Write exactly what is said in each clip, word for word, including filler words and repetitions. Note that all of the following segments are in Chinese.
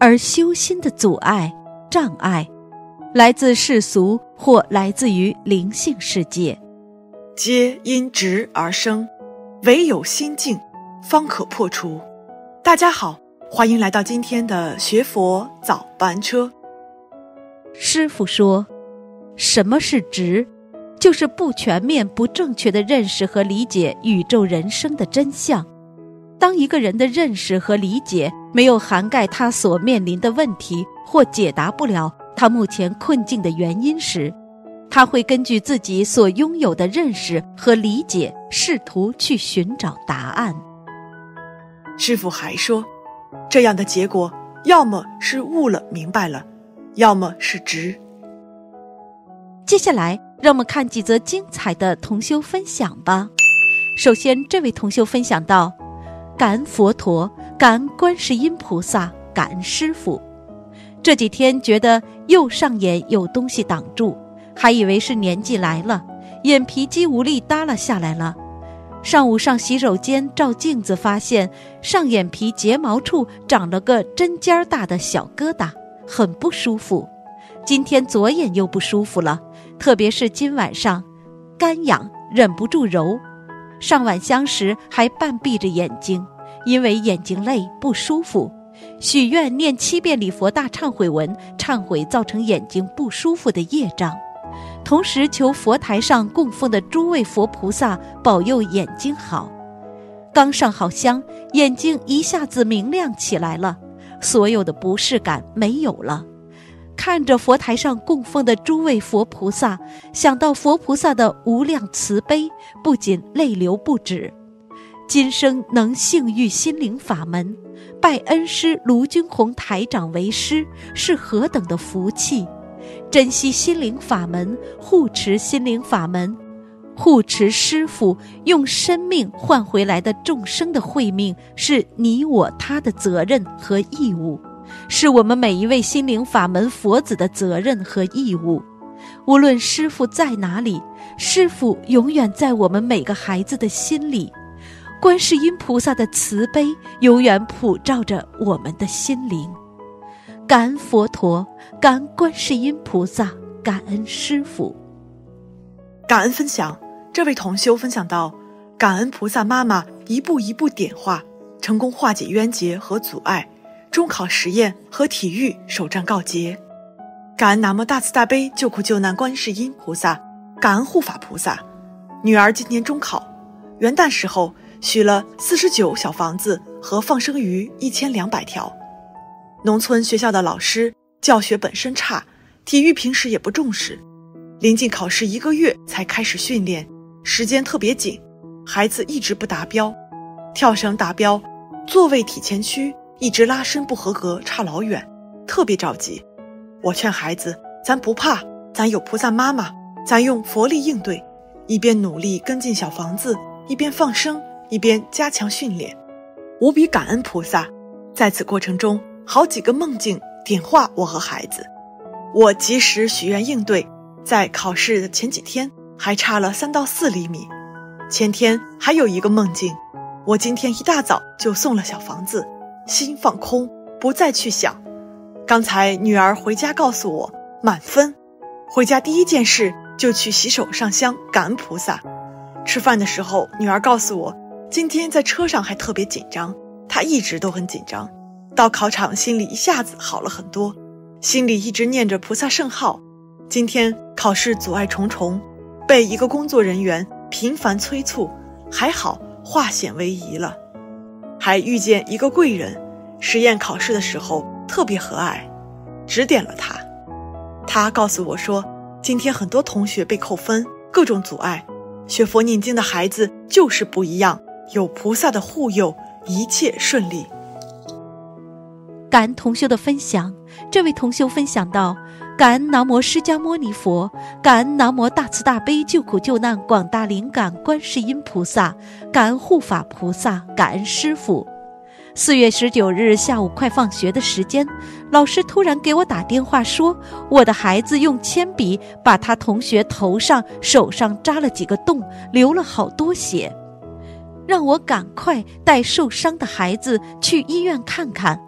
而修心的阻碍、障碍，来自世俗或来自于灵性世界， 皆因执而生，唯有心静，方可破除。大家好，欢迎来到今天的学佛早班车。 师父说，什么是执？就是不全面、不正确地认识和理解宇宙人生的真相。当一个人的认识和理解没有涵盖他所面临的问题，或解答不了他目前困境的原因时，他会根据自己所拥有的认识和理解，试图去寻找答案。 师父还说，这样的结果要么是悟了明白了，要么是执。 接下来让我们看几则精彩的同修分享吧。首先，这位同修分享到，感恩佛陀，感恩观世音菩萨，感恩师父。这几天觉得右上眼有东西挡住，还以为是年纪来了，眼皮肌无力耷拉下来了。上午上洗手间照镜子，发现上眼皮睫毛处长了个针尖大的小疙瘩，很不舒服。今天左眼又不舒服了，特别是今晚上干痒，忍不住揉。上晚香时还半闭着眼睛，因为眼睛累不舒服，许愿念七遍礼佛大忏悔文，忏悔造成眼睛不舒服的业障，同时求佛台上供奉的诸位佛菩萨保佑眼睛好。刚上好香，眼睛一下子明亮起来了，所有的不适感没有了。看着佛台上供奉的诸位佛菩萨，想到佛菩萨的无量慈悲，不仅泪流不止。今生能幸遇心灵法门，拜恩师卢军宏台长为师，是何等的福气！珍惜心灵法门，护持心灵法门，护持师父用生命换回来的众生的慧命，是你我他的责任和义务，是我们每一位心灵法门佛子的责任和义务。无论师父在哪里，师父永远在我们每个孩子的心里，观世音菩萨的慈悲永远普照着我们的心灵。感恩佛陀，感恩观世音菩萨，感恩师父。 感恩分享，这位同修分享到，感恩菩萨妈妈一步一步点化，成功化解冤结和阻碍，中考实验和体育首战告捷。感恩南无大慈大悲救苦救难观世音菩萨，感恩护法菩萨。女儿今年中考，元旦时候许了四十九小房子和放生鱼一千两百条。农村学校的老师教学本身差，体育平时也不重视，临近考试一个月才开始训练，时间特别紧，孩子一直不达标。跳绳达标，座位体前区一直拉伸不合格，差老远，特别着急。我劝孩子，咱不怕，咱有菩萨妈妈，咱用佛力应对，一边努力跟进小房子，一边放生，一边加强训练。无比感恩菩萨，在此过程中好几个梦境点化我和孩子，我及时许愿应对，在考试的前几天还差了三到四厘米。前天还有一个梦境，我今天一大早就送了小房子，心放空，不再去想。刚才女儿回家告诉我满分，回家第一件事就去洗手上香，感恩菩萨。吃饭的时候，女儿告诉我今天在车上还特别紧张，她一直都很紧张，到考场心里一下子好了很多，心里一直念着菩萨圣号。今天考试阻碍重重，被一个工作人员频繁催促，还好化险为夷了。还遇见一个贵人，实验考试的时候特别和蔼，指点了他。他告诉我说，今天很多同学被扣分，各种阻碍，学佛念经的孩子就是不一样，有菩萨的护佑，一切顺利。 感恩同修的分享，这位同修分享到，感恩南无释迦牟尼佛，感恩南无大慈大悲救苦救难广大灵感观世音菩萨，感恩护法菩萨，感恩师父。四月十九日下午快放学的时间，老师突然给我打电话说，我的孩子用铅笔把他同学头上手上扎了几个洞，流了好多血，让我赶快带受伤的孩子去医院看看。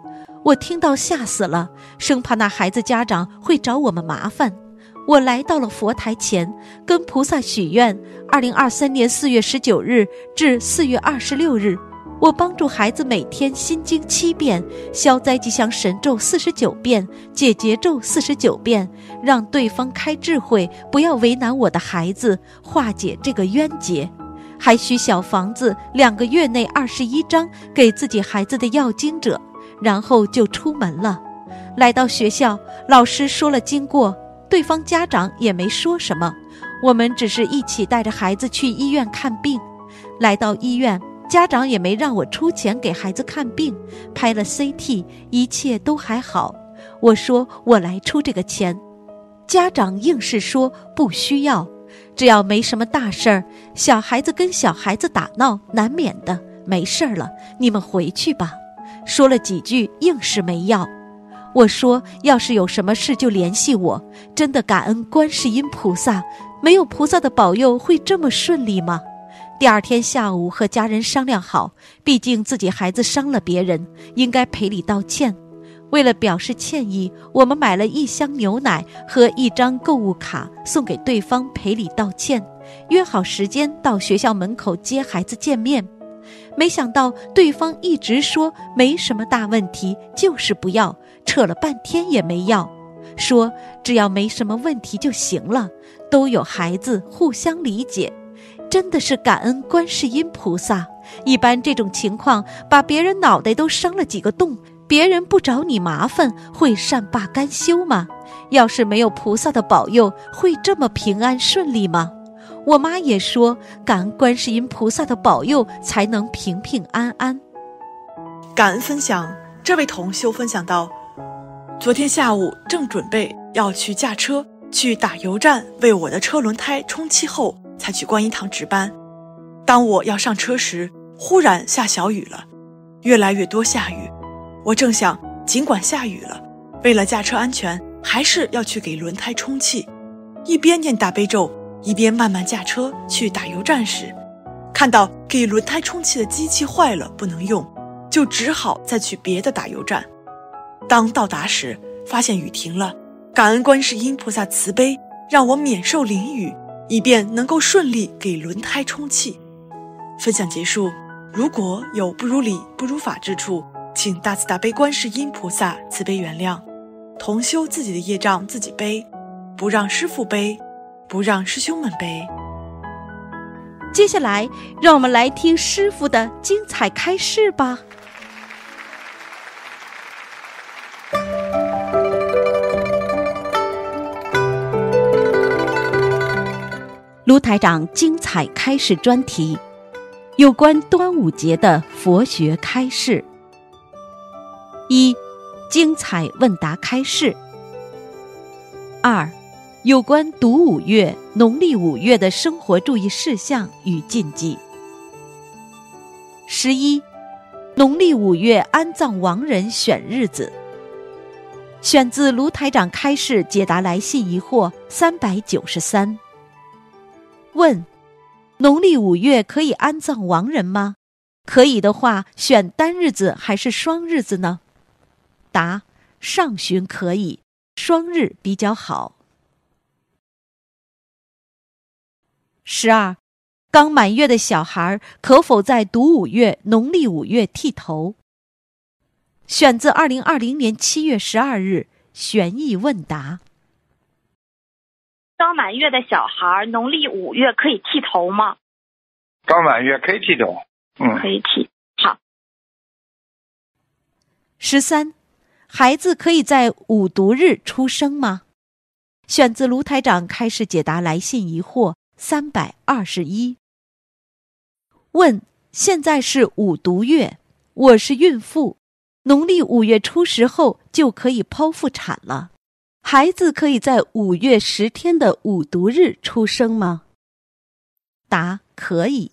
我听到吓死了，生怕那孩子家长会找我们麻烦。我来到了佛台前，跟菩萨许愿，二零二三年四月十九日至四月二十六日，我帮助孩子每天心经七遍，消灾吉祥神咒四十九遍，解结咒四十九遍，让对方开智慧，不要为难我的孩子，化解这个冤结。还许小房子两个月内二十一张给自己孩子的要经者，然后就出门了。来到学校，老师说了经过，对方家长也没说什么，我们只是一起带着孩子去医院看病。来到医院，家长也没让我出钱给孩子看病，拍了 C T， 一切都还好。我说我来出这个钱，家长硬是说不需要，只要没什么大事儿，小孩子跟小孩子打闹难免的，没事了，你们回去吧。说了几句，硬是没要。我说要是有什么事就联系我，真的感恩观世音菩萨，没有菩萨的保佑会这么顺利吗？第二天下午和家人商量好，毕竟自己孩子伤了别人，应该赔礼道歉。为了表示歉意，我们买了一箱牛奶和一张购物卡送给对方赔礼道歉，约好时间到学校门口接孩子见面。没想到对方一直说没什么大问题，就是不要，扯了半天也没要，说只要没什么问题就行了，都有孩子，互相理解。真的是感恩观世音菩萨，一般这种情况把别人脑袋都伤了几个洞，别人不找你麻烦会善罢甘休吗？要是没有菩萨的保佑，会这么平安顺利吗？我妈也说感恩观世音菩萨的保佑才能平平安安。 感恩分享，这位同修分享到，昨天下午正准备要去驾车去打油站为我的车轮胎充气后才去观音堂值班。当我要上车时，忽然下小雨了，越来越多下雨。我正想尽管下雨了，为了驾车安全还是要去给轮胎充气，一边念大悲咒一边慢慢驾车去打油站时，看到给轮胎充气的机器坏了不能用，就只好再去别的打油站。当到达时发现雨停了，感恩观世音菩萨慈悲，让我免受淋雨，以便能够顺利给轮胎充气。分享结束，如果有不如理不如法之处，请大慈大悲观世音菩萨慈悲原谅。同修自己的业障自己背，不让师父背，不让师兄们背。 接下来让我们来听师父的精彩开示吧。卢台长精彩开示专题，有关端午节的佛学开示。一、精彩问答开示。二、有关读五月、农历五月的生活注意事项与禁忌。十一、农历五月安葬亡人选日子。选自卢台长开示解答来信疑惑三百九十三。问：农历五月可以安葬亡人吗？可以的话，选单日子还是双日子呢？答：上旬可以，双日比较好。十二，刚满月的小孩可否在读五月、农历五月剃头？选自二零二零年七月十二日悬疑问答。 刚满月的小孩农历五月可以剃头吗？ 刚满月可以剃头，嗯， 可以剃。好。 十三，孩子可以在五毒日出生吗？选自卢台长开示解答来信疑惑三百二十一。问：现在是五毒月，我是孕妇，农历五月初十后就可以剖腹产了，孩子可以在五月十天的五毒日出生吗？答：可以。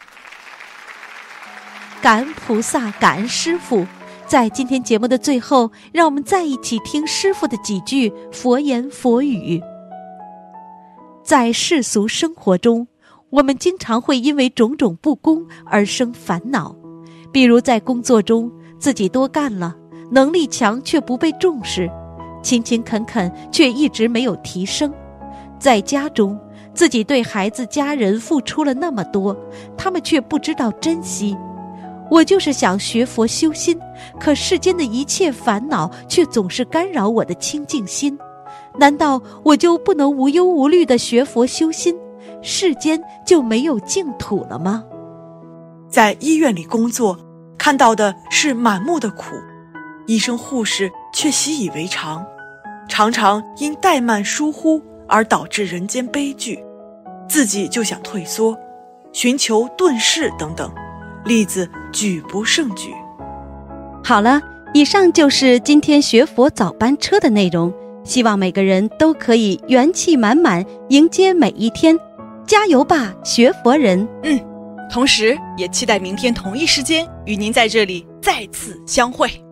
感恩菩萨，感恩师父。在今天节目的最后，让我们再一起听师父的几句佛言佛语。在世俗生活中，我们经常会因为种种不公而生烦恼，比如在工作中自己多干了， 能力强却不被重视，勤勤恳恳却一直没有提升。在家中，自己对孩子家人付出了那么多，他们却不知道珍惜。我就是想学佛修心，可世间的一切烦恼却总是干扰我的清净心。难道我就不能无忧无虑地学佛修心，世间就没有净土了吗？ 在医院里工作，看到的是满目的苦，医生护士却习以为常，常常因怠慢疏忽而导致人间悲剧，自己就想退缩，寻求遁世等等，例子举不胜举。 好了，以上就是今天学佛早班车的内容，希望每个人都可以元气满满迎接每一天，加油吧，学佛人！ 嗯，同时也期待明天同一时间与您在这里再次相会。